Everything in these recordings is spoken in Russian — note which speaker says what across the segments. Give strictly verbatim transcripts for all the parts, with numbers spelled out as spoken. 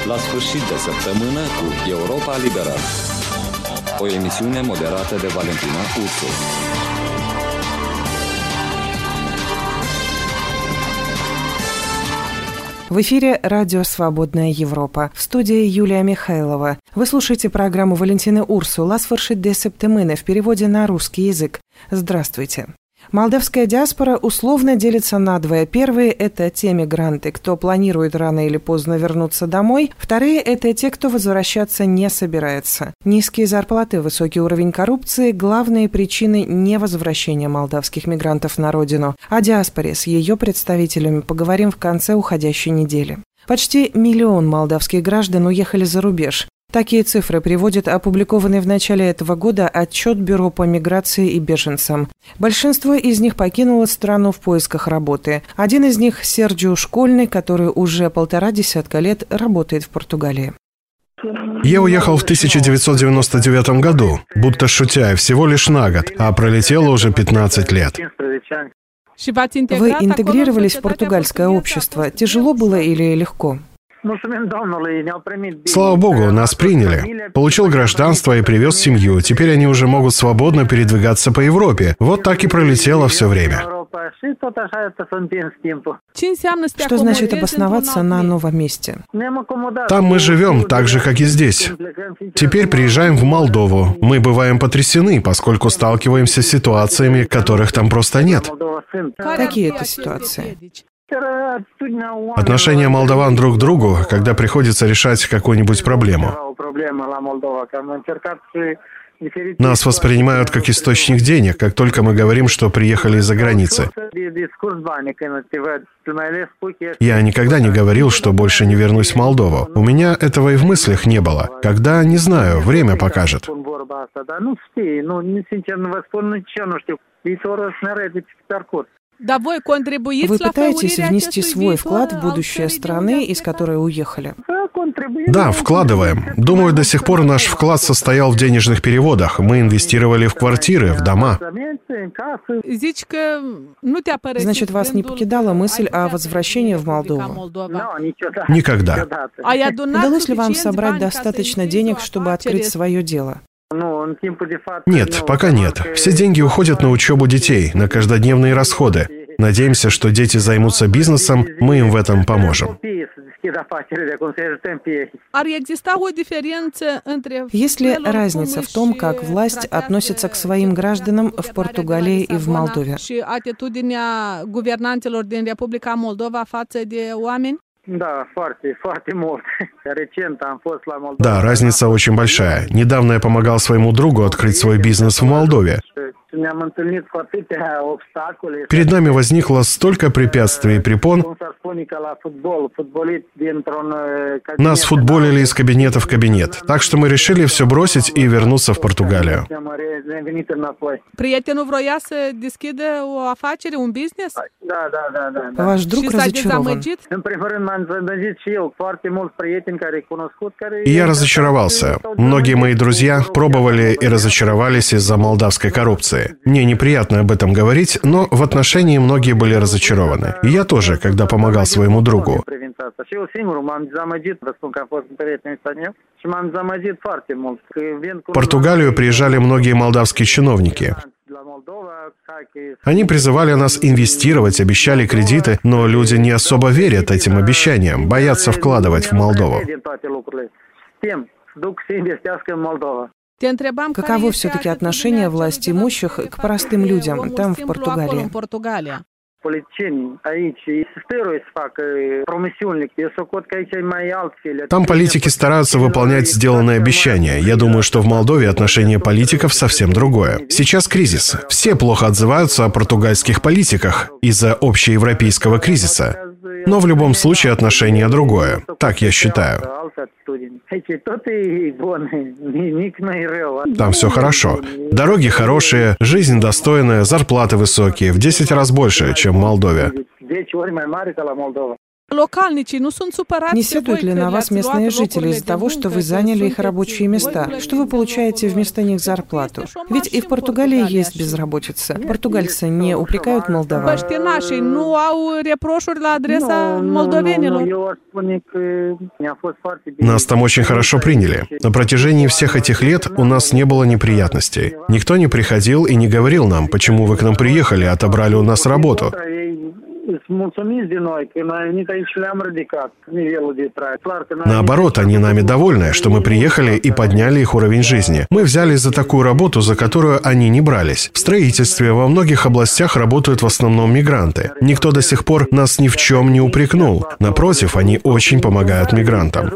Speaker 1: La sfârșit de săptămână cu Europa Liberă. O emisiune moderată de Valentina Ursu.
Speaker 2: В эфире радио «Свободная Европа». В студии Юлия Михайлова. Вы слушаете программу Валентины Урсу «La sfârșit de săptămână» в переводе на русский язык. Здравствуйте. Молдавская диаспора условно делится надвое. Первые – это те мигранты, кто планирует рано или поздно вернуться домой. Вторые – это те, кто возвращаться не собирается. Низкие зарплаты, высокий уровень коррупции – главные причины невозвращения молдавских мигрантов на родину. О диаспоре с ее представителями поговорим в конце уходящей недели. Почти миллион молдавских граждан уехали за рубеж. Такие цифры приводит опубликованный в начале этого года отчет Бюро по миграции и беженцам. Большинство из них покинуло страну в поисках работы. Один из них – Серджио Школьный, который уже полтора десятка лет работает в Португалии.
Speaker 3: Я уехал в тысяча девятьсот девяносто девятом году, будто шутя, всего лишь на год, а пролетело уже пятнадцать лет.
Speaker 2: Вы интегрировались в португальское общество. Тяжело было или легко?
Speaker 3: Слава богу, нас приняли. Получил гражданство и привез семью. Теперь они уже могут свободно передвигаться по Европе. Вот так и пролетело все время.
Speaker 2: Что значит обосноваться на новом месте?
Speaker 3: Там мы живем так же, как и здесь. Теперь приезжаем в Молдову. Мы бываем потрясены, поскольку сталкиваемся с ситуациями, которых там просто нет.
Speaker 2: Какие это ситуации?
Speaker 3: Отношение молдаван друг к другу, когда приходится решать какую-нибудь проблему. Нас воспринимают как источник денег, как только мы говорим, что приехали из-за границы. Я никогда не говорил, что больше не вернусь в Молдову. У меня этого и в мыслях не было. Когда, не знаю, время покажет.
Speaker 2: Вы пытаетесь внести свой вклад в будущее страны, из которой уехали?
Speaker 3: Да, вкладываем. Думаю, до сих пор наш вклад состоял в денежных переводах. Мы инвестировали в квартиры, в дома.
Speaker 2: Значит, вас не покидала мысль о возвращении в Молдову?
Speaker 3: Никогда.
Speaker 2: Удалось ли вам собрать достаточно денег, чтобы открыть свое дело?
Speaker 3: Нет, пока нет. Все деньги уходят на учебу детей, на каждодневные расходы. Надеемся, что дети займутся бизнесом, мы им в этом поможем.
Speaker 2: Есть ли разница в том, как власть относится к своим гражданам в Португалии и в Молдове?
Speaker 3: Да, разница очень большая. Недавно я помогал своему другу открыть свой бизнес в Молдове. Перед нами возникло столько препятствий и препон. Нас футболили из кабинета в кабинет. Так что мы решили все бросить и вернуться в Португалию.
Speaker 2: Ваш друг разочарован.
Speaker 3: И я разочаровался. Многие мои друзья пробовали и разочаровались из-за молдавской коррупции. Мне неприятно об этом говорить, но в отношении многие были разочарованы. И я тоже, когда помогал своему другу. В Португалию приезжали многие молдавские чиновники. Они призывали нас инвестировать, обещали кредиты, но люди не особо верят этим обещаниям, боятся вкладывать в Молдову.
Speaker 2: Каково все-таки отношение власти имущих к простым людям там, в Португалии?
Speaker 3: Там политики стараются выполнять сделанные обещания. Я думаю, что в Молдове отношение политиков совсем другое. Сейчас кризис. Все плохо отзываются о португальских политиках из-за общеевропейского кризиса. Но в любом случае отношение другое. Так я считаю. Там все хорошо. Дороги хорошие, жизнь достойная, зарплаты высокие, в десять раз больше, чем в Молдове.
Speaker 2: Не сетуют ли на вас местные жители из-за того, что вы заняли их рабочие места? Что вы получаете вместо них зарплату? Ведь и в Португалии есть безработица. Португальцы не упрекают молдаван.
Speaker 3: Нас там очень хорошо приняли. На протяжении всех этих лет у нас не было неприятностей. Никто не приходил и не говорил нам, почему вы к нам приехали, отобрали у нас работу. Наоборот, они нами довольны, что мы приехали и подняли их уровень жизни. Мы взялись за такую работу, за которую они не брались. В строительстве во многих областях работают в основном мигранты. Никто до сих пор нас ни в чем не упрекнул. Напротив, они очень помогают мигрантам.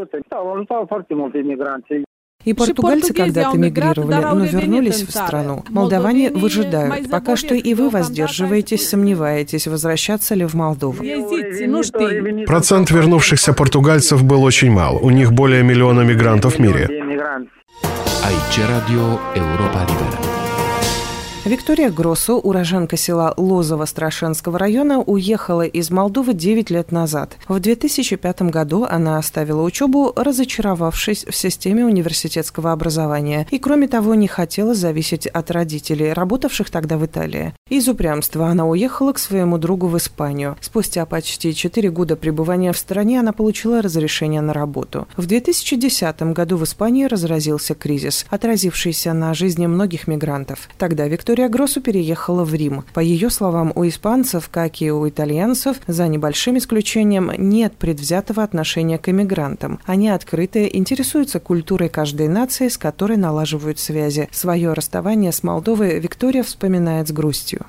Speaker 2: И португальцы когда-то мигрировали, но вернулись в страну. Молдаване выжидают. Пока что и вы воздерживаетесь, сомневаетесь, возвращаться ли в Молдову.
Speaker 3: Процент вернувшихся португальцев был очень мал. У них более миллиона мигрантов в мире.
Speaker 4: Aici Radio Europa Liberă.
Speaker 2: Виктория Гроссо, уроженка села Лозово Страшенского района, уехала из Молдовы девять лет назад. В две тысячи пятом году она оставила учебу, разочаровавшись в системе университетского образования, и, кроме того, не хотела зависеть от родителей, работавших тогда в Италии. Из упрямства она уехала к своему другу в Испанию. Спустя почти четыре года пребывания в стране она получила разрешение на работу. В две тысячи десятом году в Испании разразился кризис, отразившийся на жизни многих мигрантов. Тогда Виктория Гроссо переехала в Рим. По ее словам, у испанцев, как и у итальянцев, за небольшим исключением, нет предвзятого отношения к эмигрантам. Они открыты, интересуются культурой каждой нации, с которой налаживают связи. Свое расставание с Молдовой Виктория вспоминает с грустью.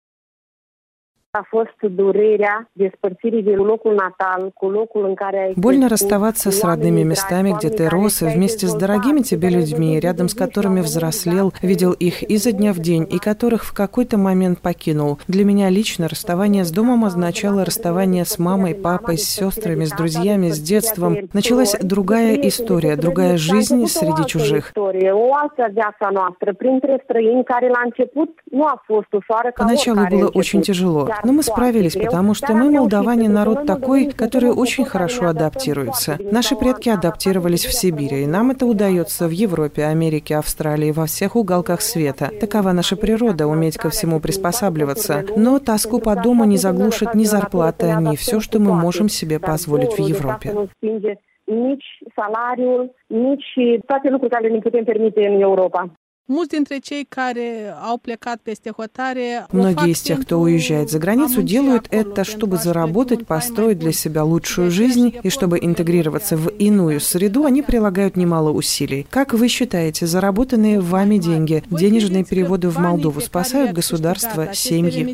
Speaker 2: Больно расставаться с родными местами, где ты рос, и вместе с дорогими тебе людьми, рядом с которыми взрослел, видел их изо дня в день, и которых в какой-то момент покинул. Для меня лично расставание с домом означало расставание с мамой, папой, с сестрами, с друзьями, с детством. Началась другая история, другая жизнь среди чужих. Поначалу было очень тяжело. Но мы справились, потому что мы, молдаване, народ такой, который очень хорошо адаптируется. Наши предки адаптировались в Сибири, и нам это удается в Европе, Америке, Австралии, во всех уголках света. Такова наша природа, уметь ко всему приспосабливаться. Но тоску по дому не заглушит ни зарплата, ни все, что мы можем себе позволить в Европе. Многие из тех, кто уезжает за границу, делают это, чтобы заработать, построить для себя лучшую жизнь, и чтобы интегрироваться в иную среду, они прилагают немало усилий. Как вы считаете, заработанные вами деньги, денежные переводы в Молдову спасают государство, семьи?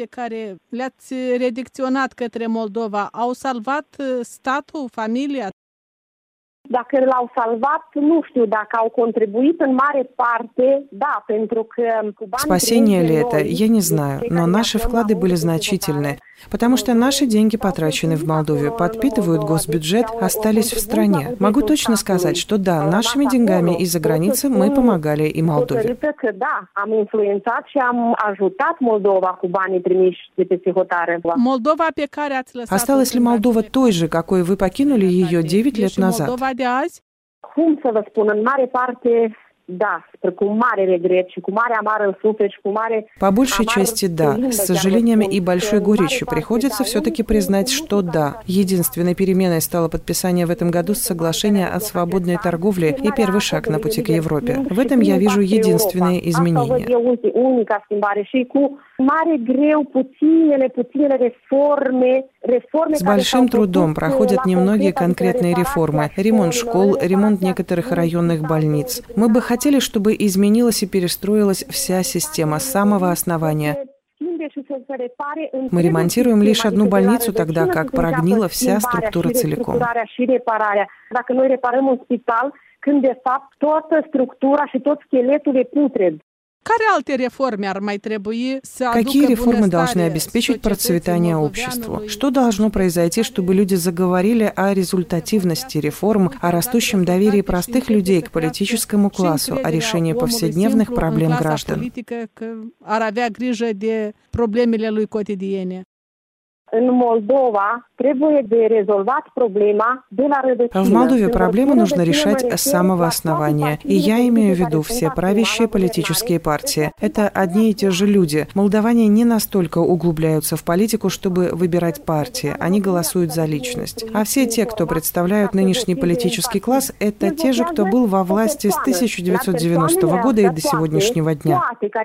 Speaker 5: Dacă l-au salvat, nu știu dacă au contribuit în mare parte, da, pentru că...
Speaker 2: Спасение ли это, я не знаю, но наши вклады были значительны, потому что наши деньги, потраченные в Молдове, подпитывают госбюджет, остались в стране. Могу точно сказать, что да, нашими деньгами из-за границы мы помогали и Молдове. Осталась ли Молдова той же, какой вы покинули ее девять лет назад?
Speaker 5: Cum să vă spun, în mare parte, да, cu mare regret și cu mare amar în suflet și cu mare...
Speaker 2: По большей части да. С сожалением и большой горечью приходится все-таки признать, что да. Единственной переменой стало подписание в этом году соглашения о свободной торговле и первый шаг на пути к Европе. В этом я вижу единственные изменения. С большим трудом проходят немногие конкретные реформы. Ремонт школ, ремонт некоторых районных больниц. Мы бы хотели, чтобы изменилась и перестроилась вся система с самого основания. Мы ремонтируем лишь одну больницу, тогда как прогнила вся структура целиком. Какие реформы должны обеспечить процветание обществу? Что должно произойти, чтобы люди заговорили о результативности реформ, о растущем доверии простых людей к политическому классу, о решении повседневных проблем граждан? В Молдове проблему нужно решать с самого основания. И я имею в виду все правящие политические партии. Это одни и те же люди. Молдаване не настолько углубляются в политику, чтобы выбирать партии. Они голосуют за личность. А все те, кто представляют нынешний политический класс, это те же, кто был во власти с тысяча девятьсот девяностого года и до сегодняшнего дня.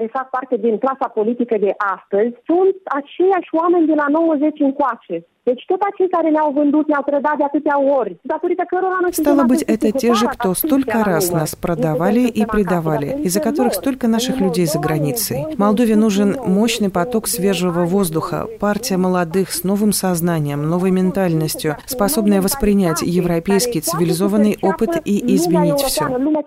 Speaker 2: Стало быть, это те же, кто столько раз нас продавали и предавали, из-за которых столько наших людей за границей. Молдове нужен мощный поток свежего воздуха, партия молодых с новым сознанием, новой ментальностью, способная воспринять европейский цивилизованный опыт и изменить все.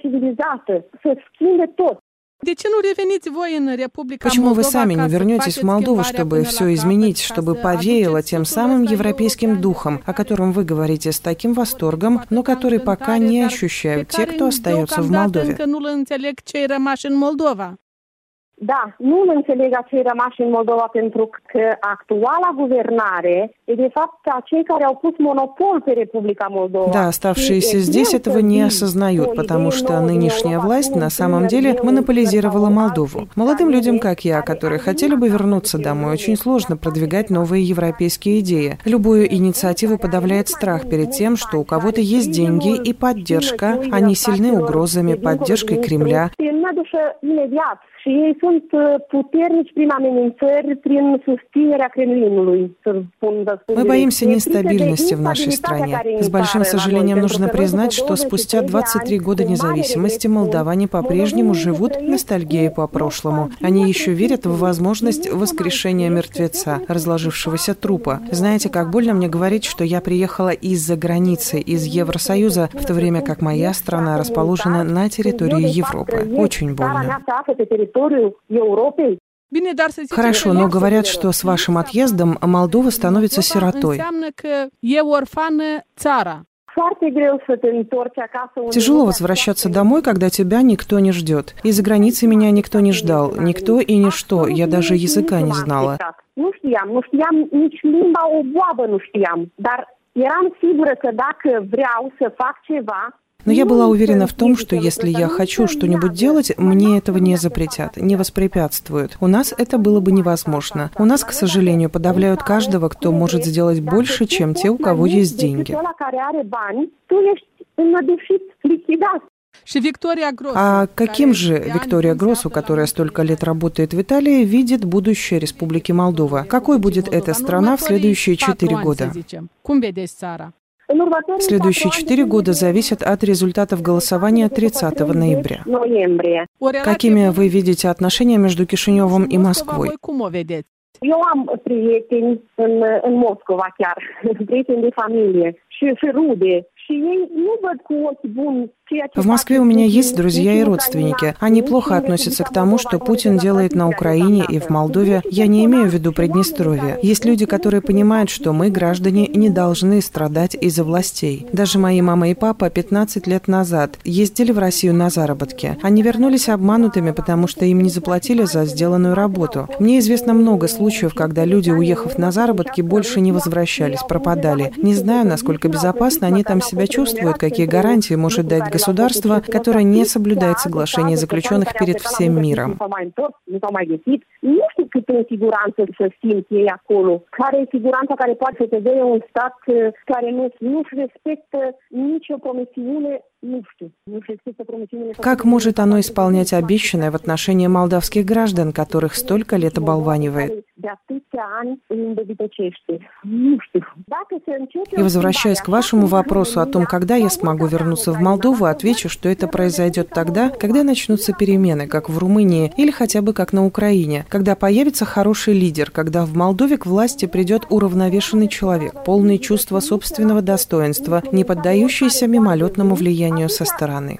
Speaker 2: Почему вы сами не вернетесь в Молдову, чтобы все изменить, чтобы повеяло тем самым европейским духом, о котором вы говорите с таким восторгом, но который пока не ощущают те, кто остается в Молдове?
Speaker 5: Da, nu îl înțeleg acei rămași în Moldova pentru că actuala guvernare e de fapt cei care au pus monopol pe Republica Moldova.
Speaker 2: Да, оставшиеся здесь этого не осознают, потому что нынешняя власть на самом деле монополизировала Молдову. Молодым людям, как я, которые хотели бы вернуться домой, очень сложно продвигать новые европейские идеи. Любую инициативу подавляет страх перед тем, что у кого-то есть деньги и поддержка, они сильны угрозами, поддержкой Кремля.
Speaker 5: Și ei sunt puternici prin amenințări, prin susținerea Kremlinului, să spun.
Speaker 2: Мы боимся нестабильности в нашей стране. С большим сожалением нужно признать, что спустя двадцать три года независимости молдаване по-прежнему живут ностальгией по прошлому. Они еще верят в возможность воскрешения мертвеца, разложившегося трупа. Знаете, как больно мне говорить, что я приехала из-за границы, из Евросоюза, в то время как моя страна расположена на территории Европы. Очень больно. Хорошо, но говорят, что с вашим отъездом Молдова становится сиротой. Тяжело возвращаться домой, когда тебя никто не ждет. Из-за границы меня никто не ждал, никто и ничто, я даже языка не знала. Но я была уверена в том, что если я хочу что-нибудь делать, мне этого не запретят, не воспрепятствуют. У нас это было бы невозможно. У нас, к сожалению, подавляют каждого, кто может сделать больше, чем те, у кого есть деньги. А каким же Виктория Гросу, которая столько лет работает в Италии, видит будущее Республики Молдова? Какой будет эта страна в следующие четыре года? Следующие четыре года зависят от результатов голосования тридцатого ноября. Какими вы видите отношения между Кишиневым и Москвой?
Speaker 5: Eu am prieteni în, în Moscova chiar, prieteni de familie și, și rude.
Speaker 2: В Москве у меня есть друзья и родственники. Они плохо относятся к тому, что Путин делает на Украине и в Молдове. Я не имею в виду Приднестровье. Есть люди, которые понимают, что мы, граждане, не должны страдать из-за властей. Даже мои мама и папа пятнадцать лет назад ездили в Россию на заработки. Они вернулись обманутыми, потому что им не заплатили за сделанную работу. Мне известно много случаев, когда люди, уехав на заработки, больше не возвращались, пропадали. Не знаю, насколько безопасно они там себя чувствуют, какие гарантии может дать государство, которое не соблюдает соглашения заключенных перед всем миром. Как может оно исполнять обещанное в отношении молдавских граждан, которых столько лет оболванивает? И возвращаясь к вашему вопросу о том, когда я смогу вернуться в Молдову, отвечу, что это произойдет тогда, когда начнутся перемены, как в Румынии или хотя бы как на Украине, когда появится хороший лидер, когда в Молдове к власти придет уравновешенный человек, полный чувства собственного достоинства, не поддающийся мимолетному влиянию со стороны.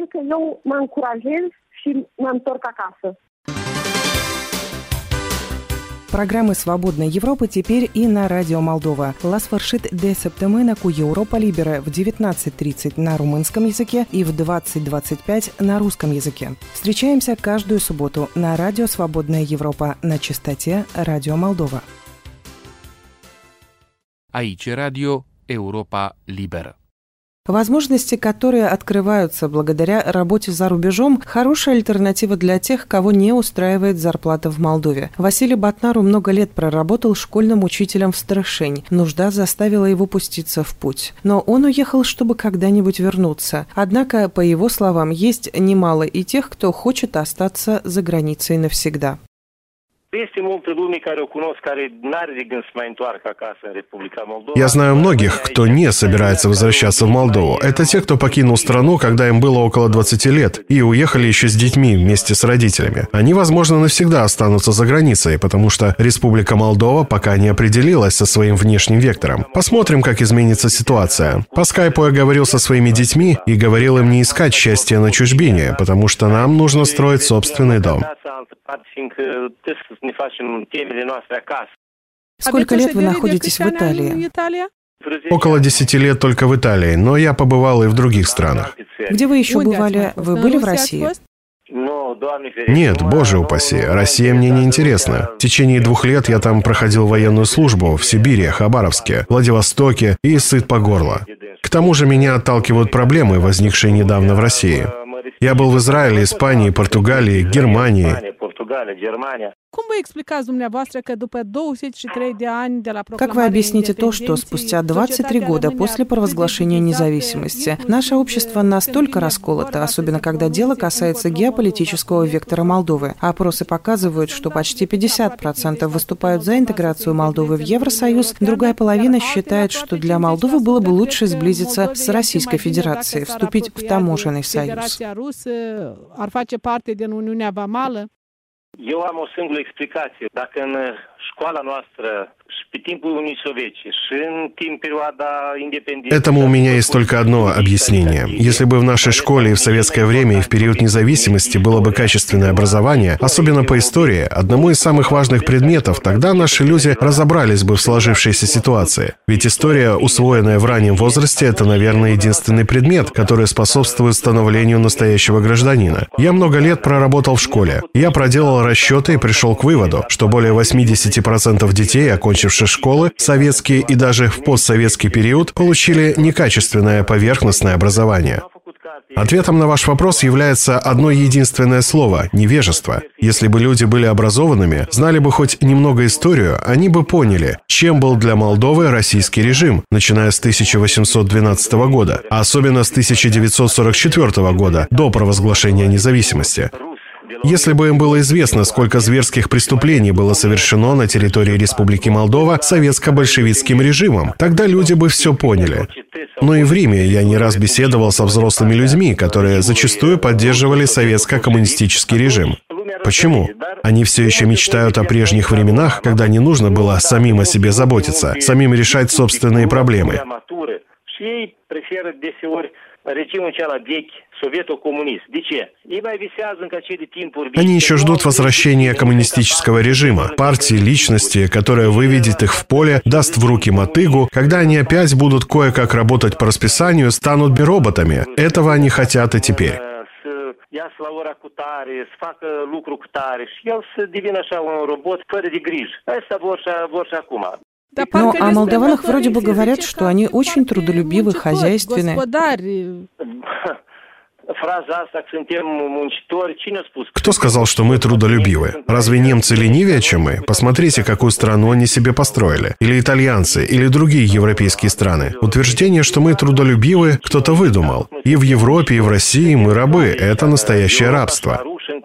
Speaker 2: Программы «Свободной Европы» теперь и на Радио Молдова. La sfârșit de săptămână cu Europa Liberă в девятнадцать тридцать на румынском языке и в двадцать двадцать пять на русском языке. Встречаемся каждую субботу на Радио «Свободная Европа» на частоте Радио Молдова.
Speaker 4: Aici Radio Europa Liberă.
Speaker 2: Возможности, которые открываются благодаря работе за рубежом, хорошая альтернатива для тех, кого не устраивает зарплата в Молдове. Василий Батнару много лет проработал школьным учителем в Старышень. Нужда заставила его пуститься в путь. Но он уехал, чтобы когда-нибудь вернуться. Однако, по его словам, есть немало и тех, кто хочет остаться за границей навсегда.
Speaker 3: Я знаю многих, кто не собирается возвращаться в Молдову. Это те, кто покинул страну, когда им было около двадцати лет, и уехали еще с детьми вместе с родителями. Они, возможно, навсегда останутся за границей, потому что Республика Молдова пока не определилась со своим внешним вектором. Посмотрим, как изменится ситуация. По скайпу я говорил со своими детьми и говорил им не искать счастья на чужбине, потому что нам нужно строить собственный дом.
Speaker 2: Сколько лет вы находитесь в Италии?
Speaker 3: Около десяти лет только в Италии, но я побывал и в других странах.
Speaker 2: Где вы еще бывали? Вы были в России?
Speaker 3: Нет, боже упаси, Россия мне не интересна. В течение двух лет я там проходил военную службу в Сибири, Хабаровске, Владивостоке и сыт по горло. К тому же меня отталкивают проблемы, возникшие недавно в России. Я был в Израиле, Испании, Португалии, Германии.
Speaker 2: Как вы объясните то, что спустя двадцать три года после провозглашения независимости наше общество настолько расколото, особенно когда дело касается геополитического вектора Молдовы? Опросы показывают, что почти пятьдесят процентов выступают за интеграцию Молдовы в Евросоюз, другая половина считает, что для Молдовы было бы лучше сблизиться с Российской Федерацией, вступить в таможенный союз.
Speaker 6: Eu am o singură explicație. Dacă în școala noastră și pe timpul Unii Sovietice și în timp периода индепенденции...
Speaker 3: Этому у меня есть только одно объяснение. Если бы в нашей школе и в советское время, и в период независимости было бы качественное образование, особенно по истории, одному из самых важных предметов, тогда наши люди разобрались бы в сложившейся ситуации. Ведь история, усвоенная в раннем возрасте, это, наверное, единственный предмет, который способствует становлению настоящего гражданина. Я много лет проработал в школе. Я проделал расчеты и пришел к выводу, что более восемьдесят процентов детей, окончивших школы, советские и даже в постсоветский период, получили некачественное поверхностное образование. Ответом на ваш вопрос является одно единственное слово – невежество. Если бы люди были образованными, знали бы хоть немного историю, они бы поняли, чем был для Молдовы российский режим, начиная с тысяча восемьсот двенадцатого года, а особенно с тысяча девятьсот сорок четвёртого года, до провозглашения независимости. Если бы им было известно, сколько зверских преступлений было совершено на территории Республики Молдова советско-большевистским режимом, тогда люди бы все поняли. Но и в Риме я не раз беседовал со взрослыми людьми, которые зачастую поддерживали советско-коммунистический режим. Почему? Они все еще мечтают о прежних временах, когда не нужно было самим о себе заботиться, самим решать собственные проблемы. Они еще ждут возвращения коммунистического режима, партии, личности, которая выведет их в поле, даст в руки мотыгу, когда они опять будут кое-как работать по расписанию, станут роботами. Этого они хотят и теперь.
Speaker 2: Ну, о молдаванах вроде бы говорят, что они очень трудолюбивы, хозяйственные.
Speaker 3: Кто сказал, что мы трудолюбивы? Разве немцы ленивее, чем мы? Посмотрите, какую страну они себе построили. Или итальянцы, или другие европейские страны. Утверждение, что мы трудолюбивы, кто-то выдумал. И в Европе, и в России мы рабы. Это настоящее рабство.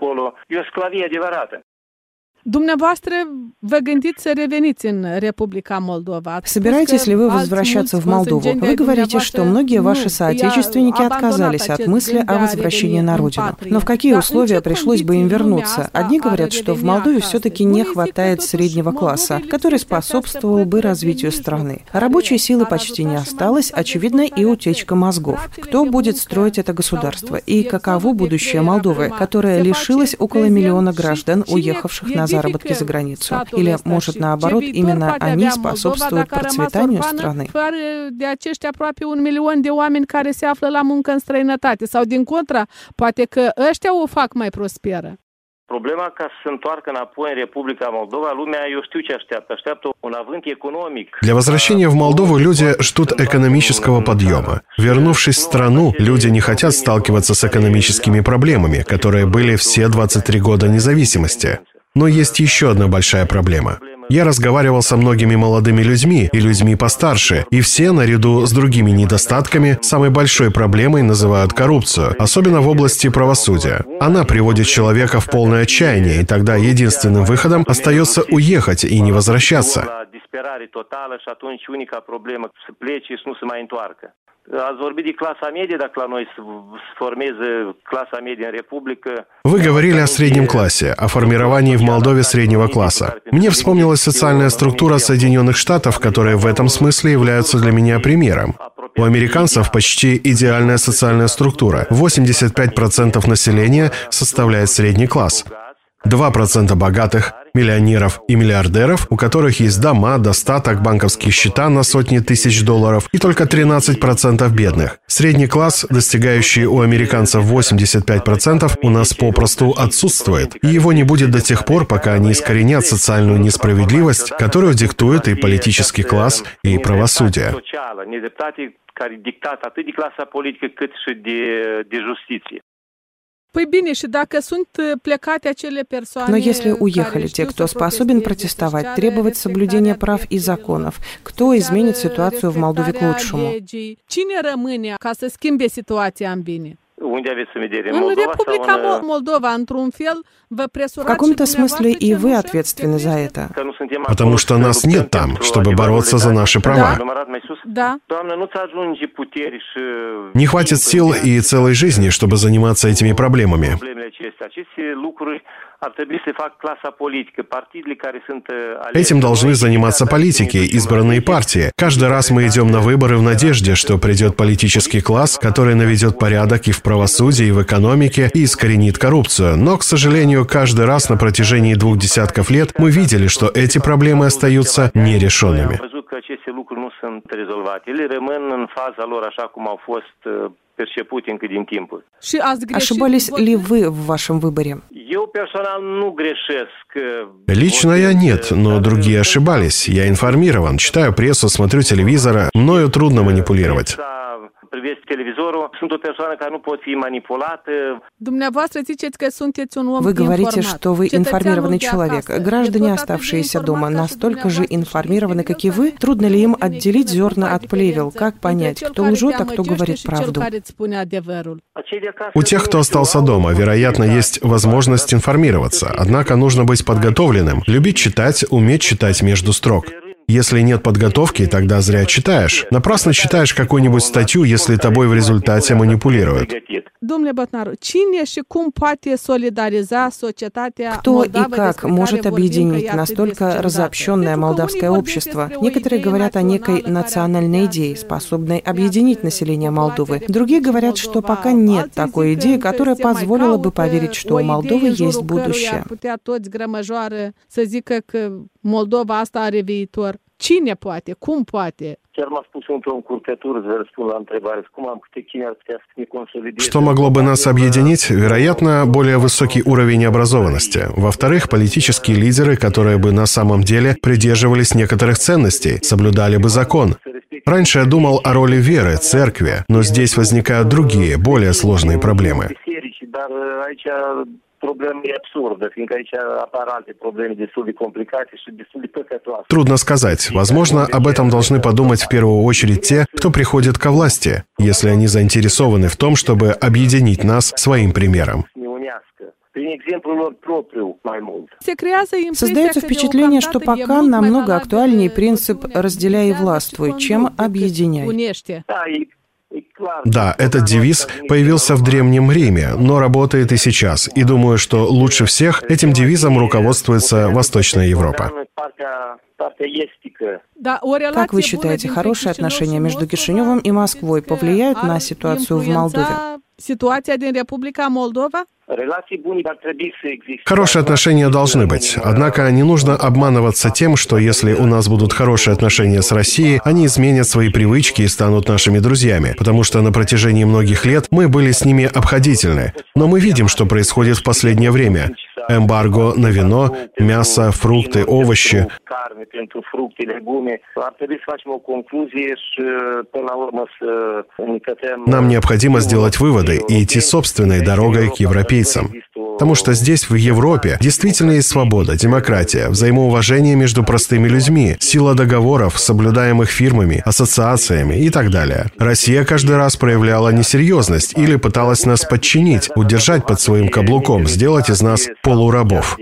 Speaker 2: Собираетесь ли вы возвращаться в Молдову? Вы говорите, что многие ваши соотечественники отказались от мысли о возвращении на родину. Но в какие условия пришлось бы им вернуться? Одни говорят, что в Молдове все-таки не хватает среднего класса, который способствовал бы развитию страны. Рабочей силы почти не осталось, очевидно, и утечка мозгов. Кто будет строить это государство? И каково будущее Молдовы, которая лишилась около миллиона граждан, уехавших на заработки за границу? Или, может, наоборот, именно они способствуют процветанию страны?
Speaker 7: De acești aproape un milion de oameni care se află la muncă în străinătate sau din contră, poate că ăștia o fac mai prosperă.
Speaker 6: Problema ca să se întoarcă înapoi în Republica Moldova, lumea, eu știu ce așteaptă. Așteaptă un avânt economic.
Speaker 3: Для возвращения в Молдову люди ждут экономического подъема. Вернувшись в страну, люди не хотят сталкиваться с экономическими проблемами, которые были все двадцать три года независимости. Но есть еще одна большая проблема. Я разговаривал со многими молодыми людьми и людьми постарше, и все, наряду с другими недостатками, самой большой проблемой называют коррупцию, особенно в области правосудия. Она приводит человека в полное отчаяние, и тогда единственным выходом остается уехать и не возвращаться.
Speaker 6: Ați vorbit de clasa medie, dacă la noi se formeze clasa medie în Republică.
Speaker 3: Вы говорили о среднем классе, о формировании в Молдове среднего класса. Мне вспомнилась социальная структура Соединенных Штатов, которая в этом смысле является для меня примером. У американцев почти идеальная социальная структура. восемьдесят пять процентов населения составляет средний класс. два процента богатых, миллионеров и миллиардеров, у которых есть дома, достаток, банковские счета на сотни тысяч долларов, и только тринадцать процентов бедных. Средний класс, достигающий у американцев восемьдесят пять процентов, у нас попросту отсутствует. И его не будет до тех пор, пока не искоренят социальную несправедливость, которую диктует и политический класс, и правосудие.
Speaker 2: Но если уехали те, кто способен протестовать, требовать соблюдения прав и законов, кто изменит ситуацию в Молдове к лучшему? В каком-то смысле и вы ответственны за это.
Speaker 3: Потому что нас нет там, чтобы бороться за наши права.
Speaker 7: Да.
Speaker 3: Не хватит сил и целой жизни, чтобы заниматься этими проблемами. Этим должны заниматься политики, избранные партии. Каждый раз мы идем на выборы в надежде, что придет политический класс, который наведет порядок и в правосудии, и в экономике, и искоренит коррупцию. Но, к сожалению, каждый раз на протяжении двух десятков лет мы видели, что эти проблемы остаются нерешенными.
Speaker 2: Ошибались ли вы в вашем выборе?
Speaker 3: Лично я нет, но другие ошибались. Я информирован, читаю прессу, смотрю телевизор. Мною трудно манипулировать.
Speaker 2: Вы говорите, что вы информированный человек. Граждане, оставшиеся дома, настолько же информированы, как и вы? Трудно ли им отделить зерна от плевел? Как понять, кто лжет, а кто говорит правду?
Speaker 3: У тех, кто остался дома, вероятно, есть возможность информироваться. Однако нужно быть подготовленным, любить читать, уметь читать между строк. Если нет подготовки, тогда зря читаешь. Напрасно читаешь какую-нибудь статью, если тобой в результате манипулируют.
Speaker 2: Кто и как может объединить настолько разобщенное молдавское общество? Некоторые говорят о некой национальной идее, способной объединить население Молдовы. Другие говорят, что пока нет такой идеи, которая позволила бы поверить, что у Молдовы есть будущее.
Speaker 7: Cine poate? Cum poate?
Speaker 3: Что могло бы нас объединить? Вероятно, более высокий уровень образованности. Во-вторых, политические лидеры, которые бы на самом деле придерживались некоторых ценностей, соблюдали бы закон. Раньше я думал о роли веры, церкви, но здесь возникают другие, более сложные проблемы. Трудно сказать. Возможно, об этом должны подумать в первую очередь те, кто приходит ко власти, если они заинтересованы в том, чтобы объединить нас своим примером.
Speaker 2: Создается впечатление, что пока намного актуальнее принцип «разделяй и властвуй», чем «объединяй».
Speaker 3: Да, этот девиз появился в Древнем Риме, но работает и сейчас. И думаю, что лучше всех этим девизом руководствуется Восточная Европа.
Speaker 2: Как вы считаете, хорошие отношения между Кишиневым и Москвой повлияют на ситуацию в Молдове?
Speaker 7: Ситуация в Республике Молдова?
Speaker 3: Хорошие отношения должны быть, однако не нужно обманываться тем, что если у нас будут хорошие отношения с Россией, они изменят свои привычки и станут нашими друзьями, потому что на протяжении многих лет мы были с ними обходительны. Но мы видим, что происходит в последнее время. Эмбарго на вино, мясо, фрукты, овощи. Нам необходимо сделать выводы и идти собственной дорогой к европейцам. Потому что здесь, в Европе, действительно есть свобода, демократия, взаимоуважение между простыми людьми, сила договоров, соблюдаемых фирмами, ассоциациями и так далее. Россия каждый раз проявляла несерьезность или пыталась нас подчинить, удержать под своим каблуком, сделать из нас полурабов.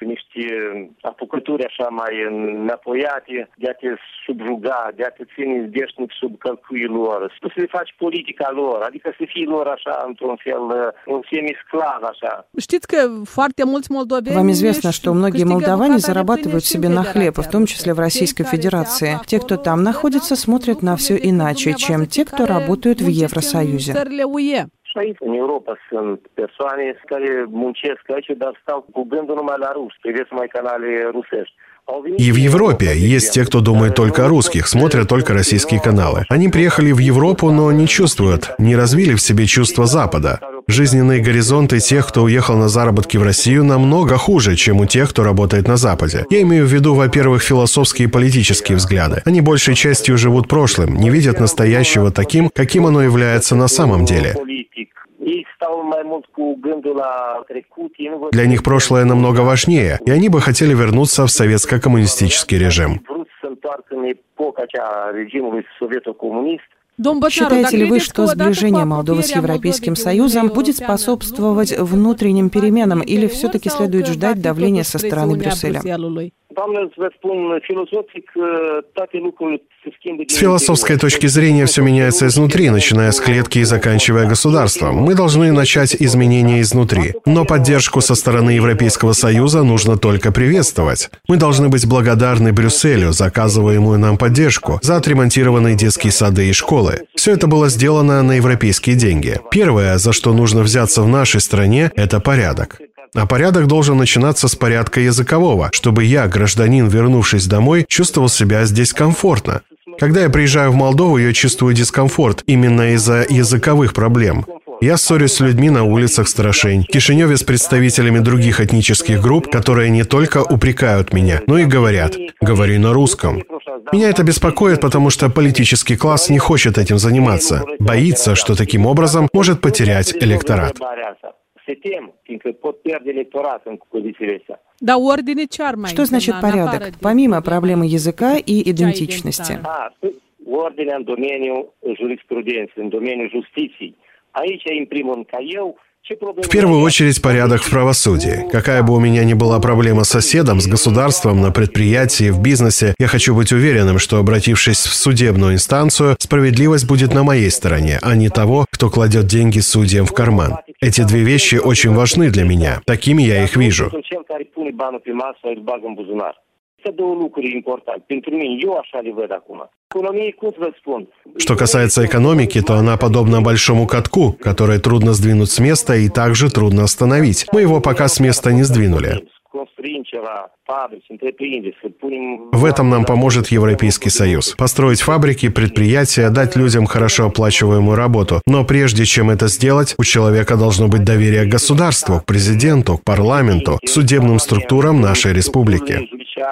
Speaker 2: Вам известно, что многие молдаване зарабатывают себе на хлеб, в том числе в Российской Федерации. Те, кто там находится, смотрят на все иначе, чем те, кто работают в Евросоюзе.
Speaker 6: Și aici, în Europa, sunt persoane care muncesc aici, dar stau cu gândul numai la ruși, privesc mai canale rusești.
Speaker 3: И в Европе есть те, кто думает только о русских, смотрят только российские каналы. Они приехали в Европу, но не чувствуют, не развили в себе чувство Запада. Жизненные горизонты тех, кто уехал на заработки в Россию, намного хуже, чем у тех, кто работает на Западе. Я имею в виду, во-первых, философские и политические взгляды. Они большей частью живут прошлым, не видят настоящего таким, каким оно является на самом деле. Для них прошлое намного важнее, и они бы хотели вернуться в советско-коммунистический режим.
Speaker 2: Считаете ли вы, что сближение Молдовы с Европейским Союзом будет способствовать внутренним переменам или все-таки следует ждать давления со стороны Брюсселя?
Speaker 3: С философской точки зрения все меняется изнутри, начиная с клетки и заканчивая государством. Мы должны начать изменения изнутри. Но поддержку со стороны Европейского Союза нужно только приветствовать. Мы должны быть благодарны Брюсселю за оказываемую нам поддержку, за отремонтированные детские сады и школы. Все это было сделано на европейские деньги. Первое, за что нужно взяться в нашей стране, это порядок. А порядок должен начинаться с порядка языкового, чтобы я, гражданин, вернувшись домой, чувствовал себя здесь комфортно. Когда я приезжаю в Молдову, я чувствую дискомфорт именно из-за языковых проблем. Я ссорюсь с людьми на улицах Старошень, в Кишиневе с представителями других этнических групп, которые не только упрекают меня, но и говорят «говори на русском». Меня это беспокоит, потому что политический класс не хочет этим заниматься, боится, что таким образом может потерять электорат.
Speaker 2: Что значит порядок, помимо проблемы языка и идентичности?
Speaker 3: В первую очередь порядок в правосудии. Какая бы у меня ни была проблема с соседом, с государством, на предприятии, в бизнесе, я хочу быть уверенным, что, обратившись в судебную инстанцию, справедливость будет на моей стороне, а не того, кто кладет деньги судьям в карман. Эти две вещи очень важны для меня. Такими я их вижу. Что касается экономики, то она подобна большому катку, который трудно сдвинуть с места и также трудно остановить. Мы его пока с места не сдвинули. В этом нам поможет Европейский Союз. Построить фабрики, предприятия, дать людям хорошо оплачиваемую работу. Но прежде чем это сделать, у человека должно быть доверие к государству, к президенту, к парламенту, к судебным структурам нашей республики.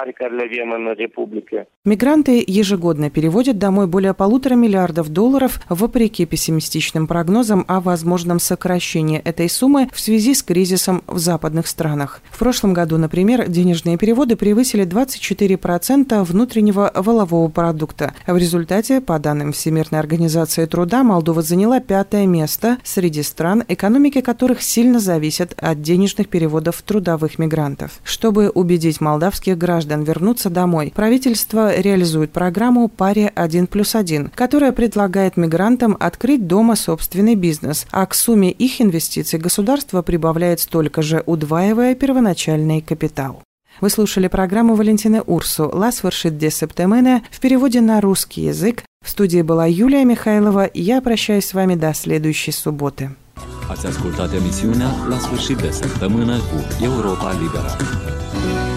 Speaker 2: Мигранты ежегодно переводят домой более полутора миллиардов долларов, вопреки пессимистичным прогнозам о возможном сокращении этой суммы в связи с кризисом в западных странах. В прошлом году, например, денежные переводы превысили двадцать четыре процента внутреннего валового продукта. В результате, по данным Всемирной организации труда, Молдова заняла пятое место среди стран, экономики которых сильно зависят от денежных переводов трудовых мигрантов. Чтобы убедить молдавских граждан вернуться домой, правительство реализует программу «Паре один плюс один», которая предлагает мигрантам открыть дома собственный бизнес, а к сумме их инвестиций государство прибавляет столько же, удваивая первоначальный капитал. Вы слушали программу Валентины Урсу «Лас вършит де септемене» в переводе на русский язык. В студии была Юлия Михайлова. Я прощаюсь с вами до следующей субботы.
Speaker 1: Ați ascultat emisiunea La sfârșit de săptămână cu Europa Liberă.